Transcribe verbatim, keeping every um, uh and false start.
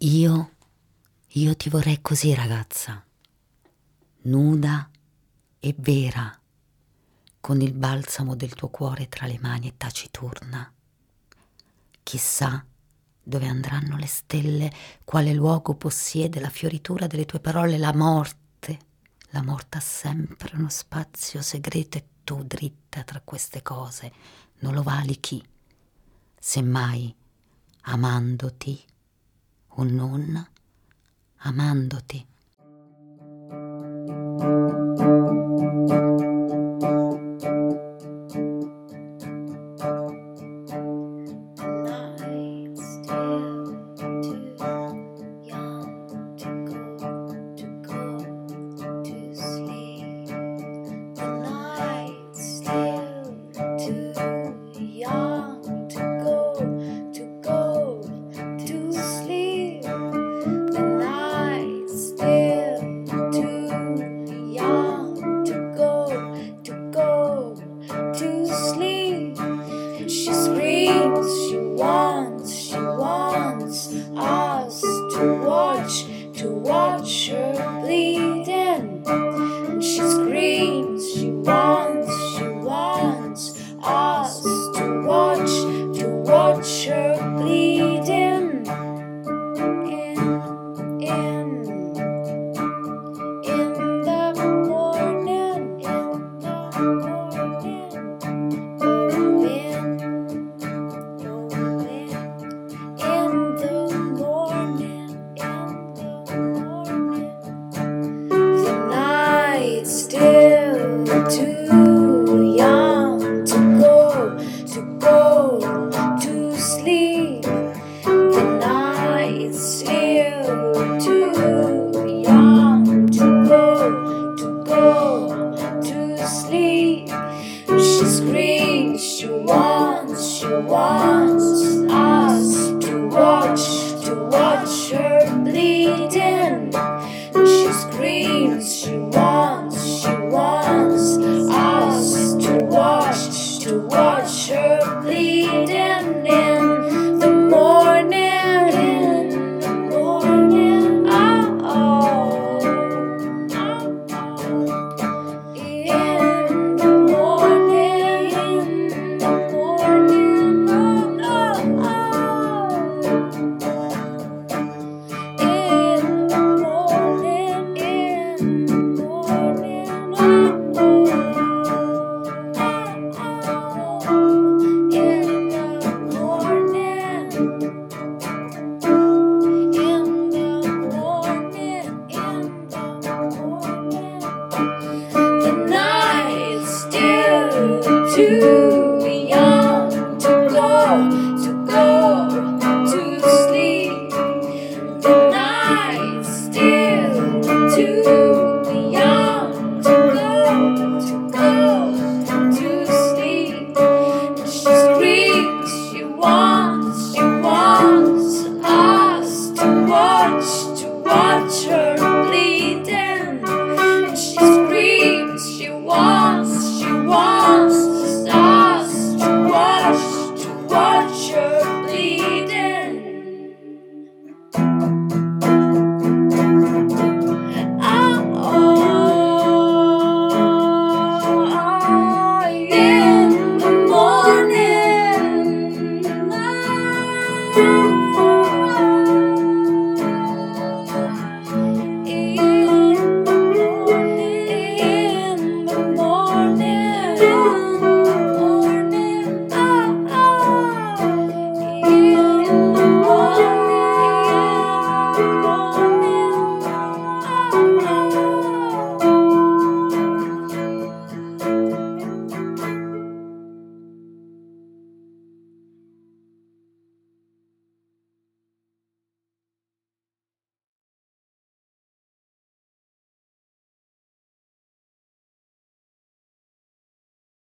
Io, io ti vorrei così, ragazza, nuda e vera, con il balsamo del tuo cuore tra le mani e taciturna. Chissà dove andranno le stelle, quale luogo possiede la fioritura delle tue parole, la morte. La morte ha sempre uno spazio segreto e tu, dritta tra queste cose, non lo valichi. Semmai, amandoti o non amandoti. To watch her bleeding, and she screams. She wants, she wants us to watch, to watch her bleeding. In, in, in the morning, in the morning, oh in, oh in, in the morning. Still too young to go, to go to sleep. The night's still too